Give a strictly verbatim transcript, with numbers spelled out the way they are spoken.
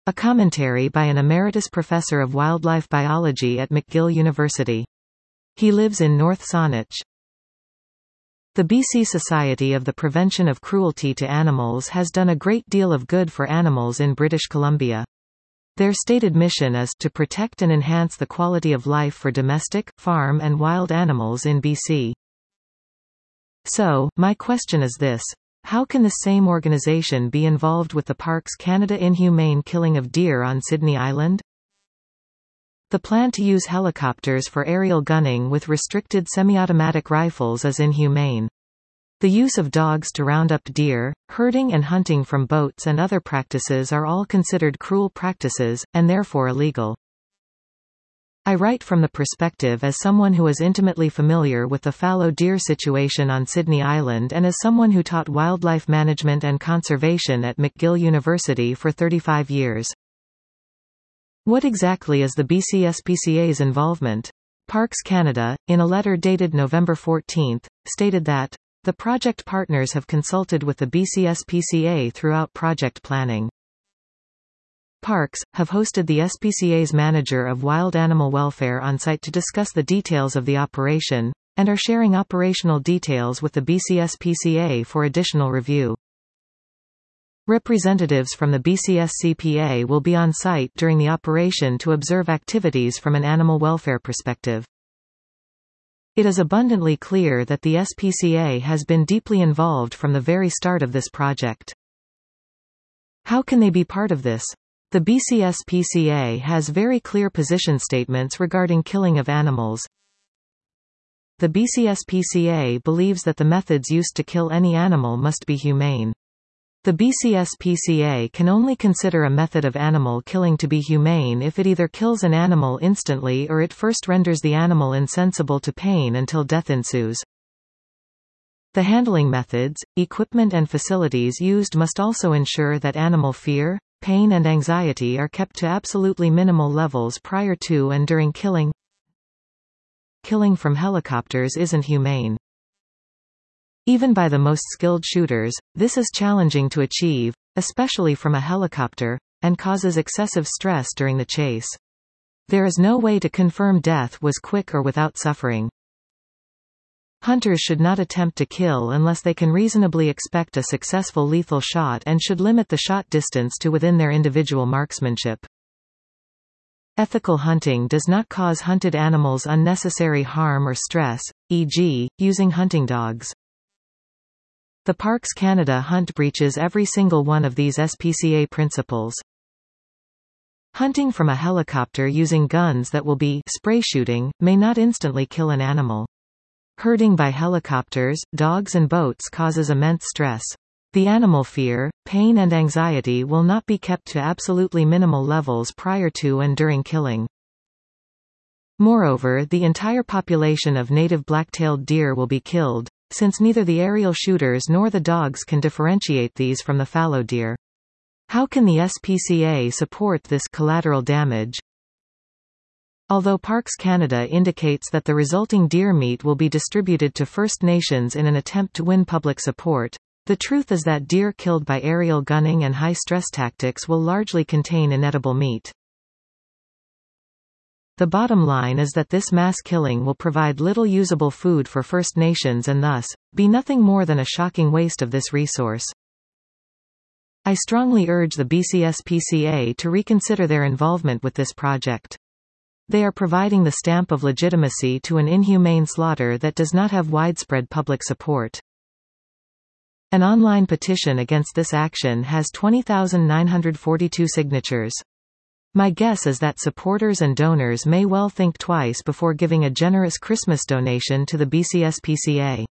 A commentary by an emeritus professor of wildlife biology at McGill University. He lives in North Saanich. The B C Society of the Prevention of Cruelty to Animals has done a great deal of good for animals in British Columbia. Their stated mission is to protect and enhance the quality of life for domestic, farm and wild animals in B C. So, my question is this. How can this same organization be involved with the Parks Canada inhumane killing of deer on Sydney Island? The plan to use helicopters for aerial gunning with restricted semi-automatic rifles is inhumane. The use of dogs to round up deer, herding and hunting from boats and other practices are all considered cruel practices, and therefore illegal. I write from the perspective as someone who is intimately familiar with the fallow deer situation on Sydney Island and as someone who taught wildlife management and conservation at McGill University for thirty-five years. What exactly is the B C S P C A's involvement? Parks Canada, in a letter dated November fourteenth, stated that, "The project partners have consulted with the B C S P C A throughout project planning. Parks, have hosted the S P C A's manager of wild animal welfare on site to discuss the details of the operation, and are sharing operational details with the B C S P C A for additional review. Representatives from the B C S C P A will be on site during the operation to observe activities from an animal welfare perspective." It is abundantly clear that the S P C A has been deeply involved from the very start of this project. How can they be part of this? The B C S P C A has very clear position statements regarding killing of animals. The B C S P C A believes that the methods used to kill any animal must be humane. The B C S P C A can only consider a method of animal killing to be humane if it either kills an animal instantly or it first renders the animal insensible to pain until death ensues. The handling methods, equipment and facilities used must also ensure that animal fear, pain and anxiety are kept to absolutely minimal levels prior to and during killing. Killing from helicopters isn't humane. Even by the most skilled shooters, this is challenging to achieve, especially from a helicopter, and causes excessive stress during the chase. There is no way to confirm death was quick or without suffering. Hunters should not attempt to kill unless they can reasonably expect a successful lethal shot and should limit the shot distance to within their individual marksmanship. Ethical hunting does not cause hunted animals unnecessary harm or stress, for example, using hunting dogs. The Parks Canada hunt breaches every single one of these S P C A principles. Hunting from a helicopter using guns that will be spray shooting may not instantly kill an animal. Herding by helicopters, dogs and boats causes immense stress. The animal fear, pain and anxiety will not be kept to absolutely minimal levels prior to and during killing. Moreover, the entire population of native black-tailed deer will be killed, since neither the aerial shooters nor the dogs can differentiate these from the fallow deer. How can the S P C A support this collateral damage? Although Parks Canada indicates that the resulting deer meat will be distributed to First Nations in an attempt to win public support, the truth is that deer killed by aerial gunning and high-stress tactics will largely contain inedible meat. The bottom line is that this mass killing will provide little usable food for First Nations and thus, be nothing more than a shocking waste of this resource. I strongly urge the B C S P C A to reconsider their involvement with this project. They are providing the stamp of legitimacy to an inhumane slaughter that does not have widespread public support. An online petition against this action has twenty thousand nine hundred forty-two signatures. My guess is that supporters and donors may well think twice before giving a generous Christmas donation to the B C S P C A.